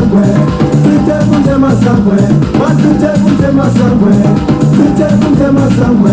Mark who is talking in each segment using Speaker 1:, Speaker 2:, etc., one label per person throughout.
Speaker 1: masangwe, tute kunte masangwe, matute kunte masangwe, tute kunte masangwe.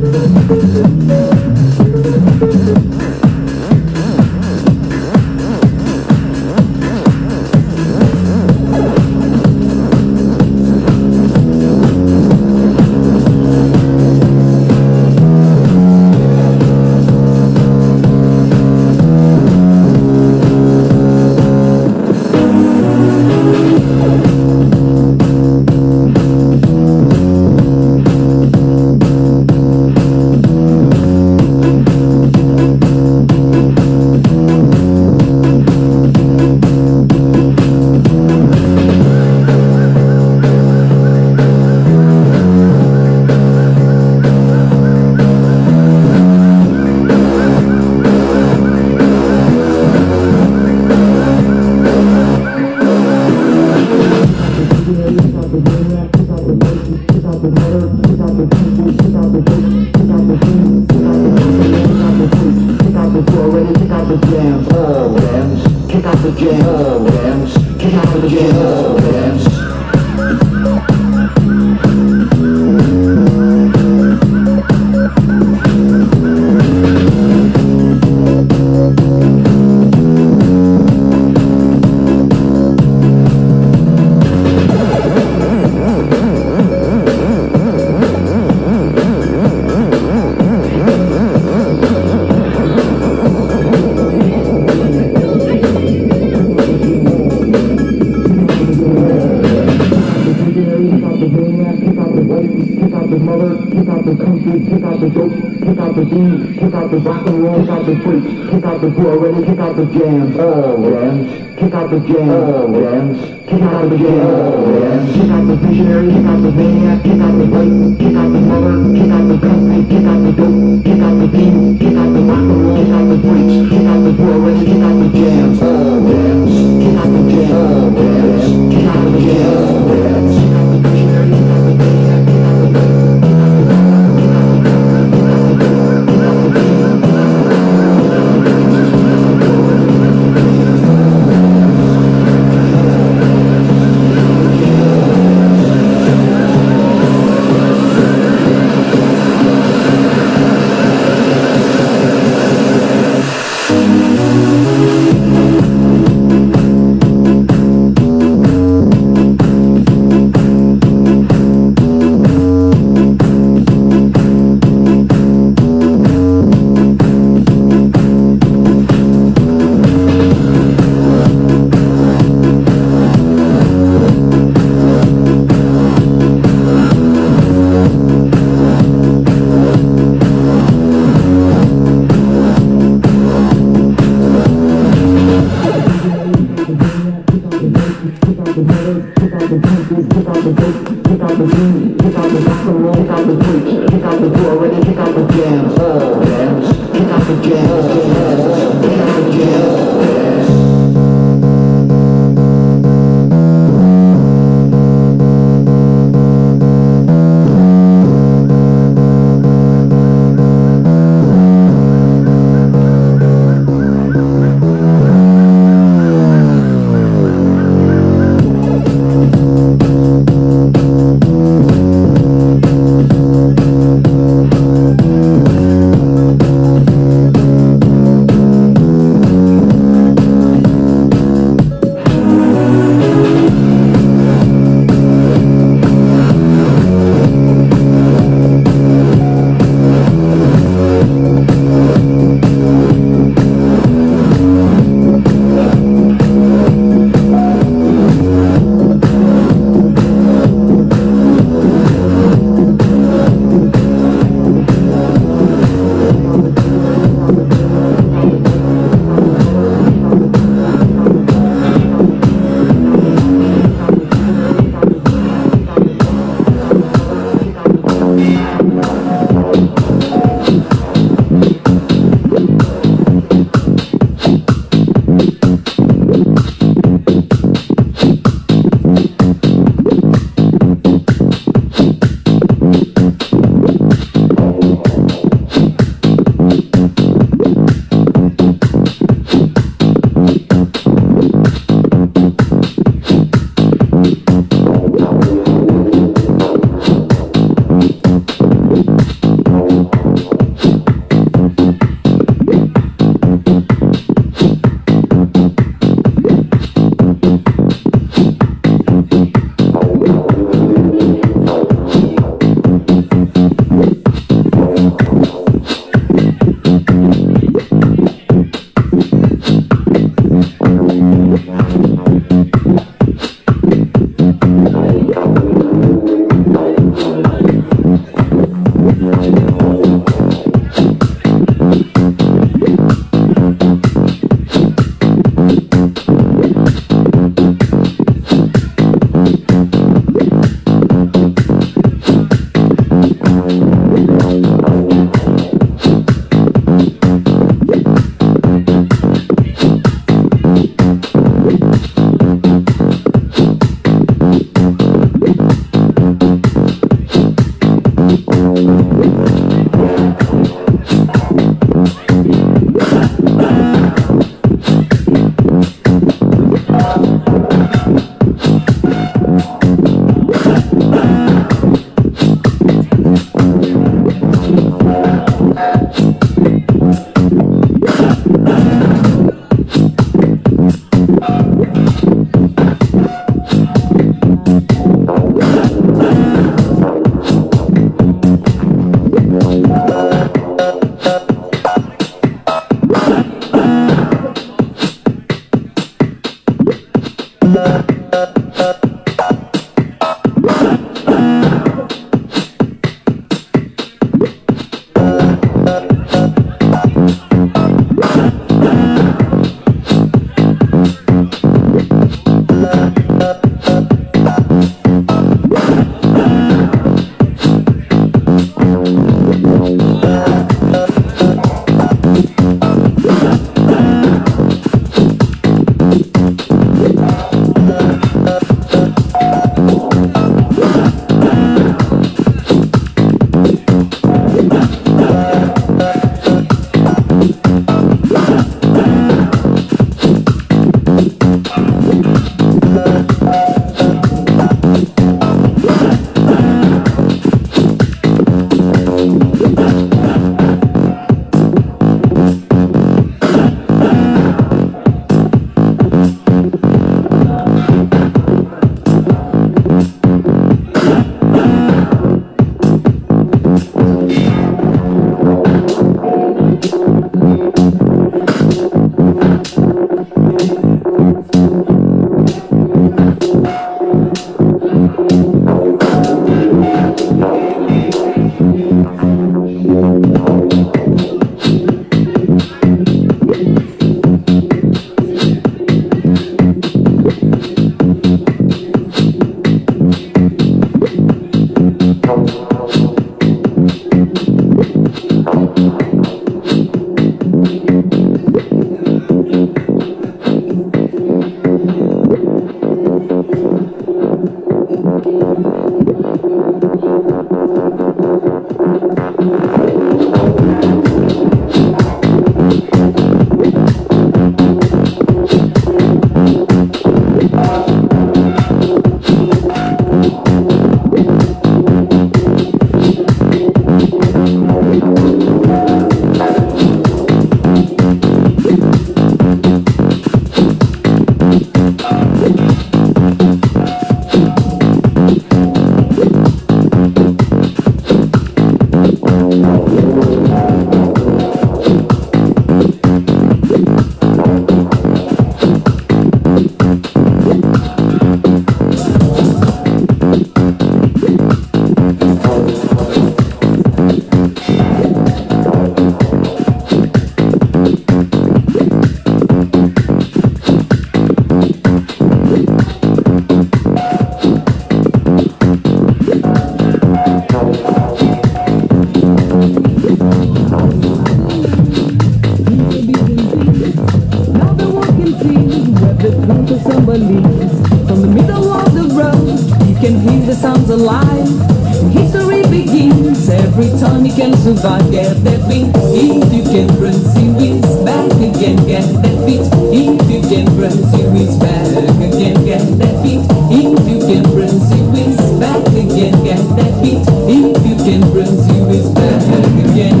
Speaker 2: leaves. From the middle of the road, you can hear the sounds alive. History begins every time you can survive. Get that beat, if you can run, see wins back again. Get that beat, if you can run, see wins back again. Get that beat, if you can run, see wins back again. Get that beat, if you can run, see wins back again.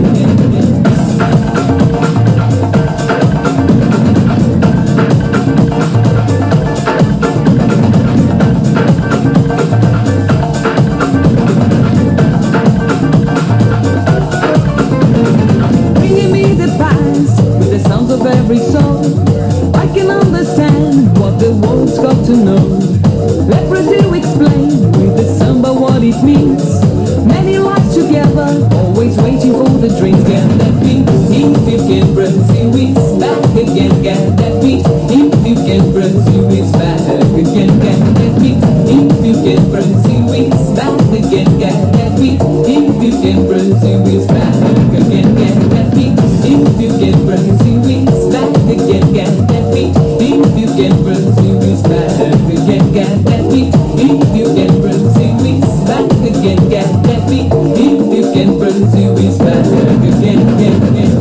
Speaker 2: Every song, I can understand what the world's got to know. Let Brazil explain with the samba what it means. Many lives together, always waiting for the dream. Get that beat, if you can Brazil is back again. Get that beat, if you can Brazil is back again. Get that beat, if you can Brazil is back again. Get that beat, if you can Brazil is back again. Get that beat, if you can Brazil is back again. Get that beat, if you can Brazil is back again. Get that beat, if you can Brazil is back again. Get that beat, if you can Brazil is back again.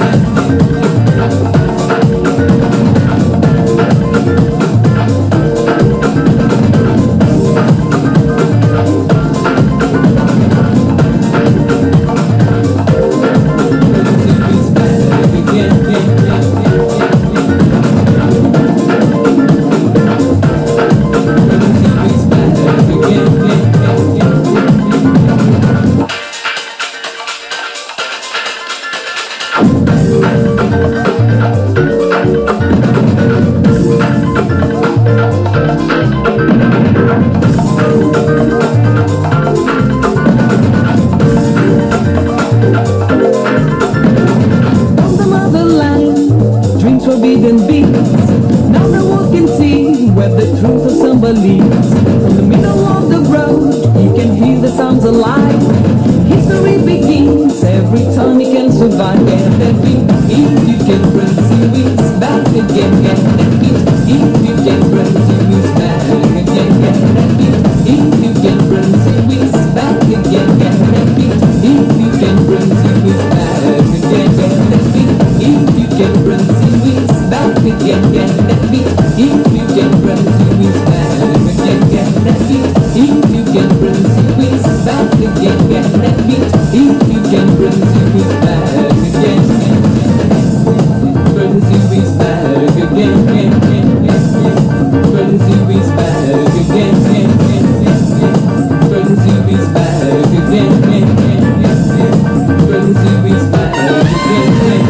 Speaker 2: Forbidden beats. Now the world can see where the truth of samba leads. From the middle of the road, you can hear the sounds alive. History begins every time you can survive. Get that beat, if you can Brazil is back again. Get that beat, if you can Brazil is back again. Get that beat, if you can Brazil is back again. Get that beat, if you can Brazil is back again. Get that beat, if you can Brazil is back again. Get that beat, if you can Brazil is back again. Get that beat, if you can Brazil is back again. Get that beat, if you can Brazil is back again. Brazil is back again. Brazil is back again. Brazil is back again. Brazil is back again.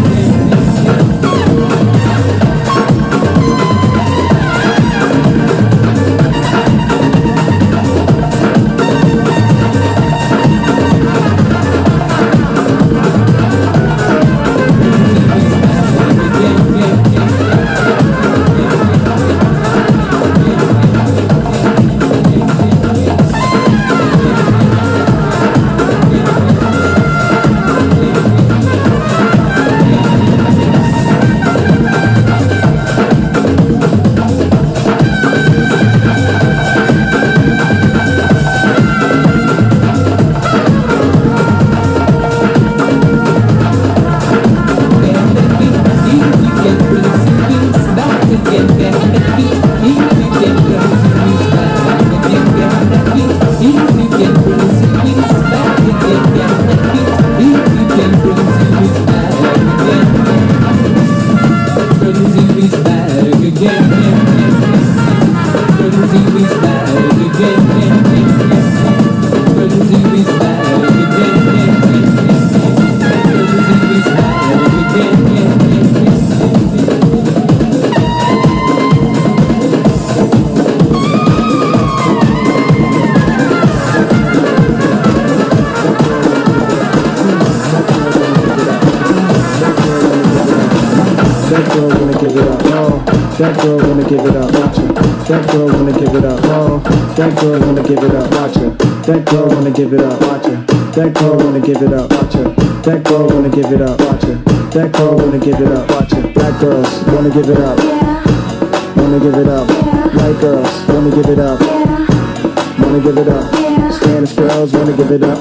Speaker 1: That girl wanna give it up, watch her. That girl wanna give it up, oh. That girl wanna give it up, watch her. That girl wanna give it up, watch her. That girl wanna give it up, watch her. That girl wanna give it up, watch her. That girl wanna give it up, watch her. Black girls wanna give it up, wanna give it up. White girls wanna give it up, wanna give it up. Spanish girls wanna give it up,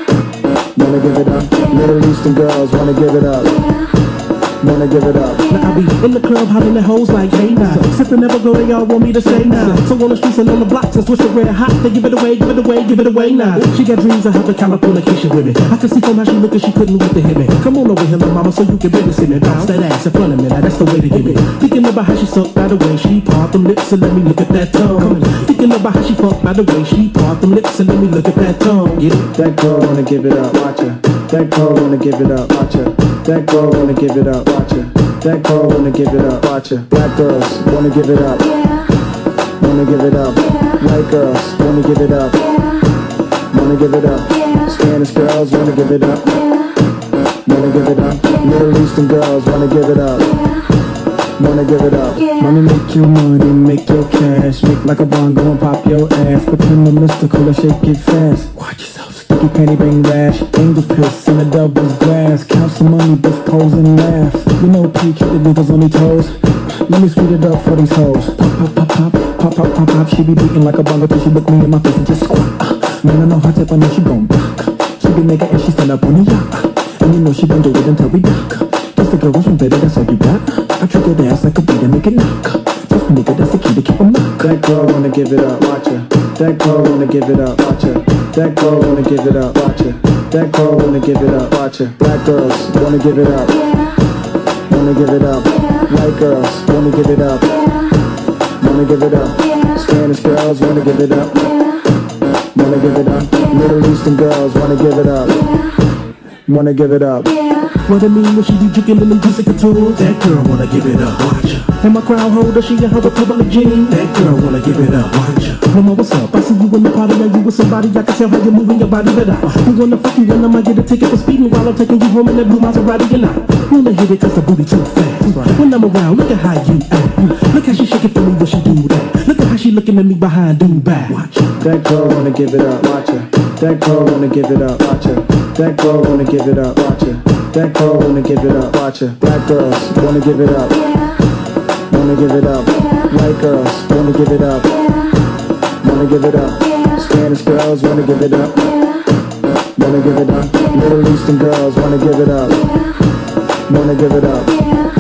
Speaker 1: wanna give it up. Middle Eastern girls wanna give it up, wanna give it up.
Speaker 3: Now I be in the club hollering at hoes like, hey now. Sippin' never go, they all want me to stay now. So on the streets and on the blocks, and switch it red hot. They give it away, give it away, give it away now. She got dreams of having California kitchen with me. I can see from how she look and she couldn't wait to hit me. Come on over here, little mama, so you can really see me. Bounce that ass in front of me, now that's the way to give it. Thinking about how she sucked by the way she part them lips and let me look at that tongue. Thinking about how she fucked by the way she part them lips and let me look at that tongue. Get it?
Speaker 1: That girl wanna give it up, watch her. That girl wanna give it up, watch her. That girl wanna give it up, watch her. That girl wanna give it up, watch her. Black girls wanna give it up, wanna give it up. White girls wanna give it up, wanna give it up. Spanish girls wanna give it up, wanna give it up. Middle Eastern girls wanna give it up, wanna give it up.
Speaker 3: Money make your money, make your cash. Make like a bongo and pop your ass. Pretend the mystical and shake it fast. Watch yourself, sticky panty bang rash. Angel piss in the devil's grass. Count some money, bitch pose and laugh. You know P, keep the niggas on their toes. Let me speed it up for these hoes. Pop, pop, pop, pop, pop, pop, pop, pop. She be beating like a bongo till she look me in my face and just squat. Man, I know her tip, I know she gon' block. She be naked and she stand up on the yacht. And you know she gon' do it until we dock. Just the girls from baby, that's all you got. I treat that ass like a beat and make it knock. Just nigga, that's the key to keep 'em locked.
Speaker 1: That girl wanna give it up, watch her. That girl wanna give it up, watch her. That girl wanna give it up, watch her. That girl wanna give it up, watch her. Black girls wanna give it up, wanna give it up. White girls wanna give it up, wanna give it up. Spanish girls wanna give it up, wanna give it up. Middle Eastern girls wanna give it up, wanna give it up.
Speaker 3: What I mean when she be drinking in them Jessica tools. That girl wanna give it up, watch her. And my crowd holder, she a her Republic jean. That girl wanna give it up, watch her. Mama, what's up? I see you in the party, now you with somebody. I can tell how you're moving your body better. You wanna fuck you and I might get a ticket for speeding while I'm taking you home in that blue Maserati and I wanna hit it cause the booty too fast. When I'm around, look at how you act. Look how she shaking for me when she do that. Look at how she looking at me behind, do back. Watch her.
Speaker 1: That girl wanna give it up, watch her. That girl wanna give it up, watch her. That girl wanna give it up, watch her. That girl wanna give it up, watch her. Black girls wanna give it up, wanna give it up. White girls wanna give it up, wanna give it up. Spanish girls wanna give it up, wanna give it up. Middle Eastern girls wanna give it up, wanna give it up.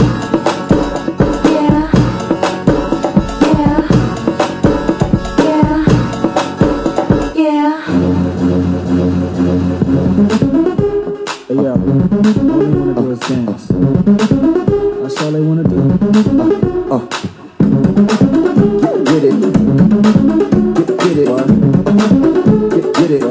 Speaker 1: Hey yo, all they wanna do is dance. That's all they wanna do. Get it. Get it. Get it.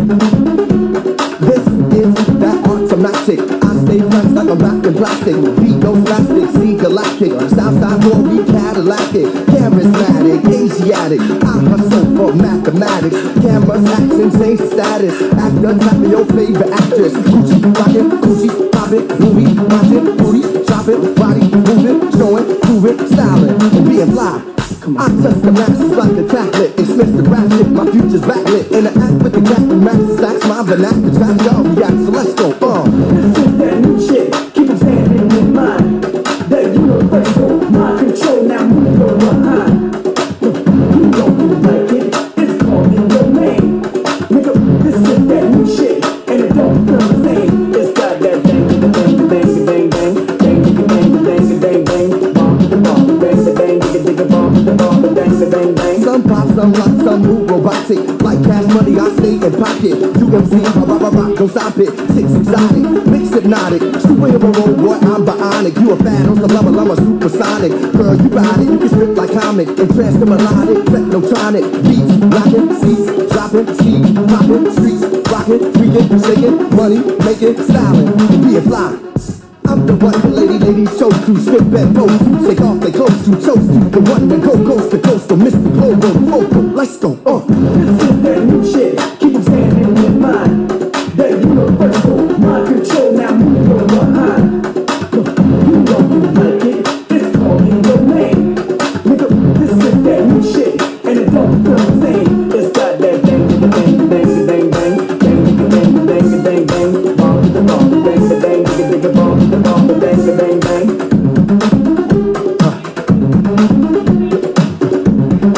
Speaker 4: This is that automatic. I stay fresh like I'm wrapped in plastic. Beat no plastic, see galactic. Southside glory, Cadillacic. Charismatic, Asiatic. I hustle for mathematics. Cameras, action, same status. Actor, tap me your favorite actress. Gucci, rockin', Gucci, poppin', movie, watchin', booties, shopping, body moving, showing, proving, styling, being fly. I touch the masses like a tablet. It's Mr. Ratchet, my future's backlit. In the act with the captain, master stacks, my vernacular trap, y'all react, so let's go,
Speaker 5: This is that new shit, keep examining your mind. That universal mind control, now move your behind. You don't like it, it's called in your name. Nigga, this is that new shit, and it don't feel the same. It's got that bang, bang, bang, bang, bang, bang, bang, bang, bang, bang, bomb, bomb, bang, bang, digga, bomb, bomb, bang, bang, bang.
Speaker 4: Some pop, some lock, some move robotic. Like cash money, I stay in pocket. You can see, rock, don't stop it. Six exotic, mix hypnotic. Superhero role, boy, I'm bionic. You a fan on the level, I'm a supersonic. Girl, you ride it, you can strip like comic. Entranced to melodic, technotronic. Beats, rockin', seats, dropping, ski, poppin', streets, rockin', freaking, shaking, money, making, styling, being fly. I'm the one the lady chose to strip and pose to. Take off their clothes to toast to. The one that go coast to coast to Mr. Global Vocal. Let's go,
Speaker 5: This is that new shit, keep examining your mind. That universal mind control, now move your behind. You don't like it, it's called in your name. Nigga, this is that new shit, and it don't feel the same. It's got that bang, bang, bang, bang, bang, bang, bang, bang, bang, bang, bomb, bomb, bang, bang, digga, bomb, bomb, bang, bang, bang.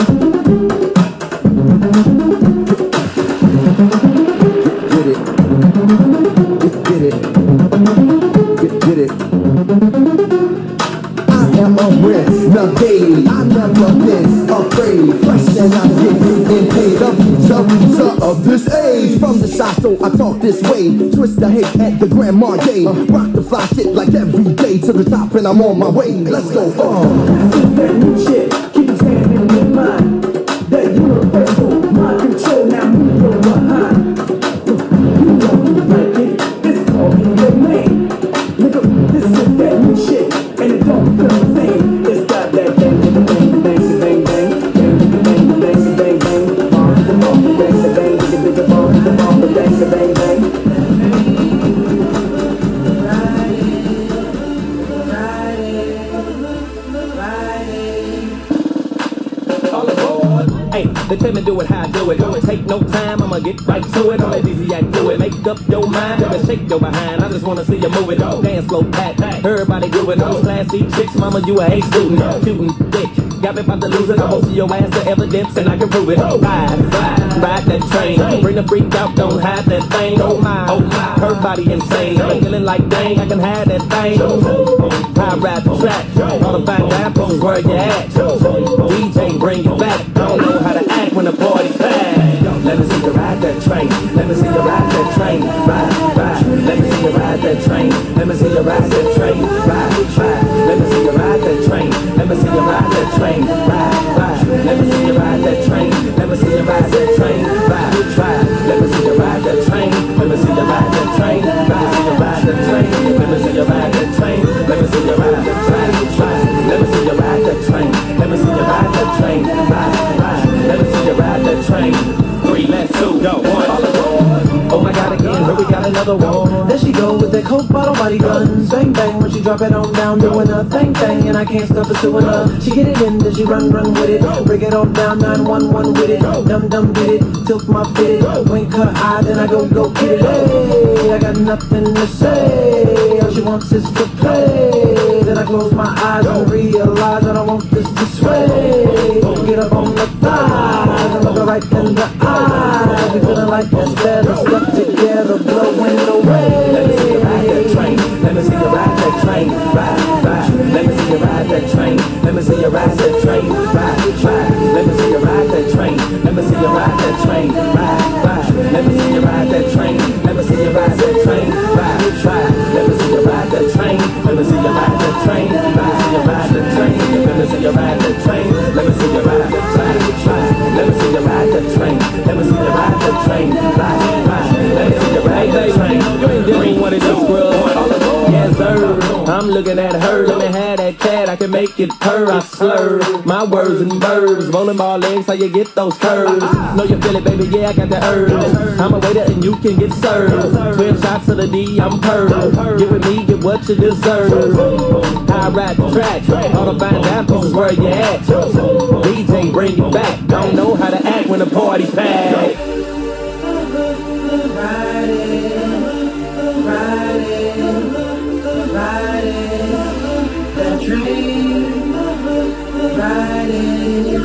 Speaker 4: Nagade, I never been afraid. Fresh and I'm getting paid. The future of this age. From the side, so I talk this way. Twist the hate at the grandma day. Rock the fly shit like every day to the top, and I'm on my way. Let's go.
Speaker 5: This is that new shit. Keep it saying in your mind. That universal mind control. Now move your behind. You know you like it. It's called in your name. Nigga, this is that new shit, and it don't feel the same. It's got that bang, bang, bang, bang, bang, bang, bang, bang, bang, bang, bang, bomb, the bomb, the bang, the bang, the bomb, the bomb, the bang, the bang, bang.
Speaker 6: Hey, they tell me do it how I do it. Don't take no time, I'ma get right to it. I'm a easy act do it. Make up your mind, never shake your behind. I just wanna see you move it. Dance slow, pat, everybody do it. Those classy chicks, mama, you a A student. Cute and thick, got me about to lose it. I'm gonna see your ass to evidence and I can prove it. Ride that train. Bring the freak out, don't hide that thing. Oh my, her body insane. I'm feeling like dang, I can hide that thing. I ride the track, all the fine rappers is where you at. DJ, bring it back. Don't know how to act when the party packed. Let me see you ride that train. Let me see you ride that train. Ride. Let me see you ride that train. Let me see you ride that train. Ride. Let me see you ride that train. Let me see you ride that train. Ride. Let me see you ride that train. Let me see you ride that train. Ride. Let me see you ride that train. Let me see you ride that train. Ride that train. Let me see you ride that train. Let me see you ride that train. Let me see you ride that train. Let me see you ride that train. Ride. Let me see you ride that train. 3, let's 2, go, 1. Oh my God, again, here we got another one.
Speaker 2: There she go with that coke bottle body gun. Bang bang when she drop it on down, doing her thing thing, and I can't stop pursuing her. She get it in, then she run with it. Break it on down, 911 with it. Dum did it, tilt my fit. Wink her eye, then I go get it. Hey, I got nothing to say. All she wants is to play. Then I close my eyes and realize I don't want this to sway. Get up on the thighs and look her right in the eyes. We feeling like this better stuck together, blowing away.
Speaker 6: Let me see you ride that train. Let me see you ride that train. Ride. Let me see you ride that train. Let me see you ride that train. Ride. Let me see you ride that train. Let me see you ride that train. Ride. Let me see you ride that train. Let me see you ride that train. Ride. Let me see you ride that train. Let me see you ride that train. Ride the train. Let me see you ride that train. Let me see you ride that train. Let me see you ride that train. Let me see you ride that train. Ride. Let me see you ride that train. You ain't doing what it is, bro. Yes, sir. I'm looking at her. Let me have that cat. I can make it purr. I slur my words and verbs. Rolling ball legs, how you get those curves? Know you feel it, baby. Yeah, I got the urge. I'm a waiter and you can get served. 12 shots of the D, I'm purr. Give me, get what you deserve. I ride the track. All the fine apples is where you at. DJ, bring it back. Don't know how to act when the party packed.
Speaker 2: That train, riding,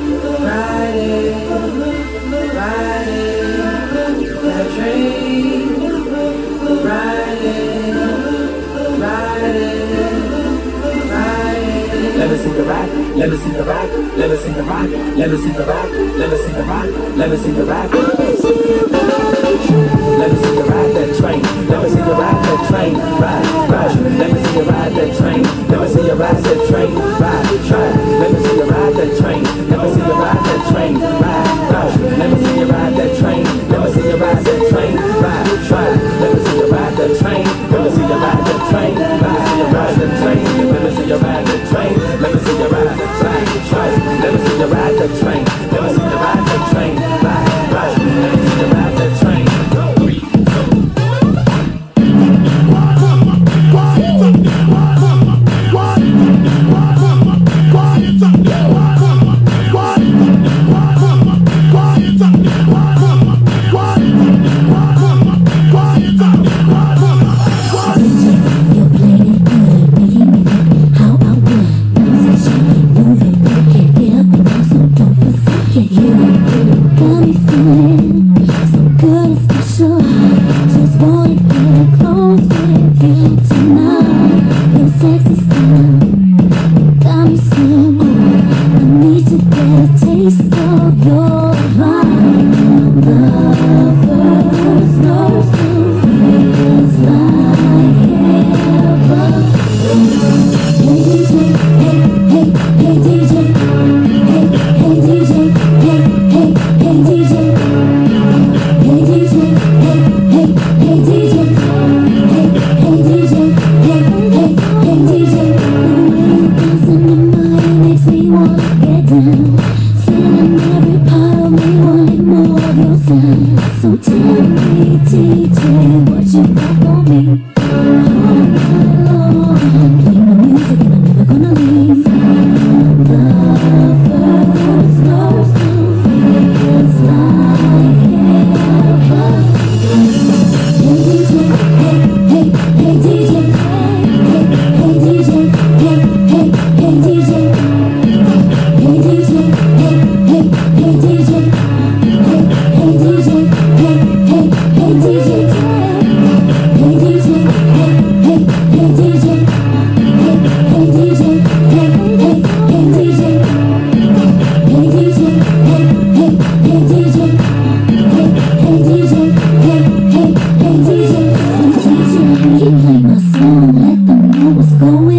Speaker 2: that train,
Speaker 6: Let me see you rock, let me see you rock, let me see you rock, let me see you rock, let me see you rock, let me see you rock. Let me see you ride that train, let me see you ride that train, ride. Let me see you ride that train, let me see you ride that train, ride. Let me see you ride that train, let me see you ride that train, ride. Let me see you ride that train, let me see you ride that train, ride. Let me see you ride that train, let me see you ride that train, ride that train, let me see you ride that train, let me see you ride that train, let me see you ride that train, let me see you ride that train, ride. Let me see you ride that train.
Speaker 7: How I want.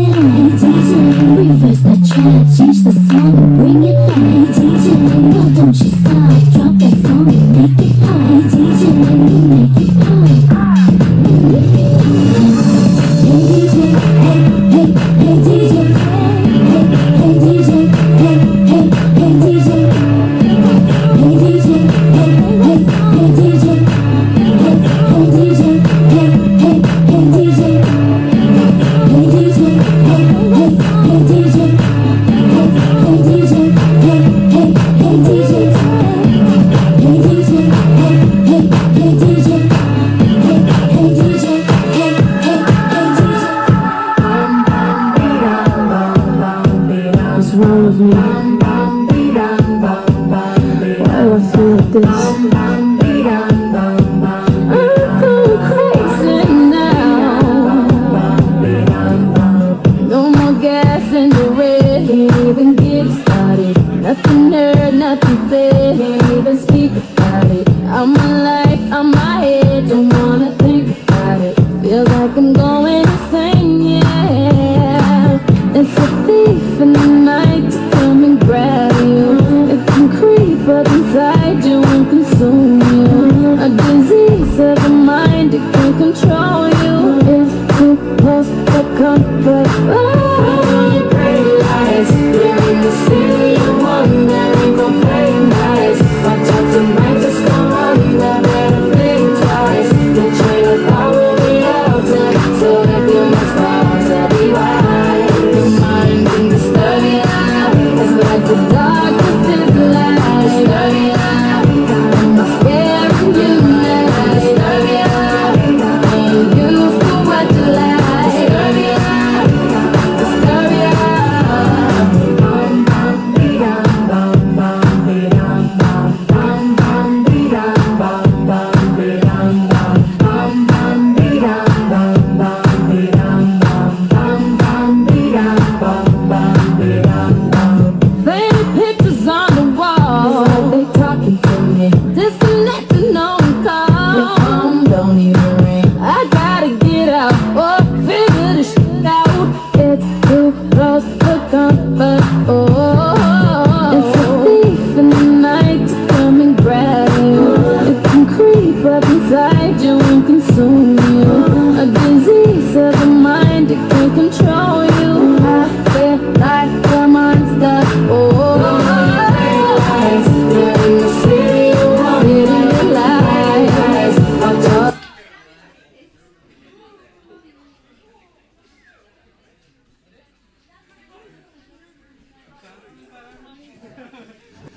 Speaker 7: it on. Hey DJ, reverse that track, change the song and bring it back. Hey DJ, no don't you stop, drop that song and make it hot. Hey DJ, make it hot. Hey DJ, hey, hey, hey DJ, hey, hey DJ, hey, hey, hey DJ, hey DJ, hey, hey, hey DJ, hey, hey DJ, hey, hey, hey DJ, hey DJ, hey, hey, hey DJ, hey, hey DJ, hey, hey, hey DJ, hey DJ, hey, hey, hey DJ, hey, hey DJ, hey, hey, hey DJ.
Speaker 2: What's wrong with me? Why do I feel like this? I'm going crazy now. No more gas in the red, can't even get started. Nothing heard, nothing said, can't even speak about it. I'm alive, I'm my head, don't wanna think about it. Feels like I'm going insane, yeah. It's a thief in the night to come and grab you. It can creep up inside you and consume you. A disease of the mind, it can control you. It's too close for comfort. Pretty lies, here in the city of wonder, ain't gon' play nice. Watch out, tonight just gon' wonder, better think twice. The train of thought will be altered, so if you must fall to be wise. Your mind can disturb you, it's like the darkest is the light. Disturb you, I'm scaring you now. Disturb you, ain't used to what you like. Disturb you, disturb you. Faded pictures on the wall, it's like they talking to me. Disconnected, no one call. Your phone don't even ring. I gotta get out or figure this shit out. It's too close.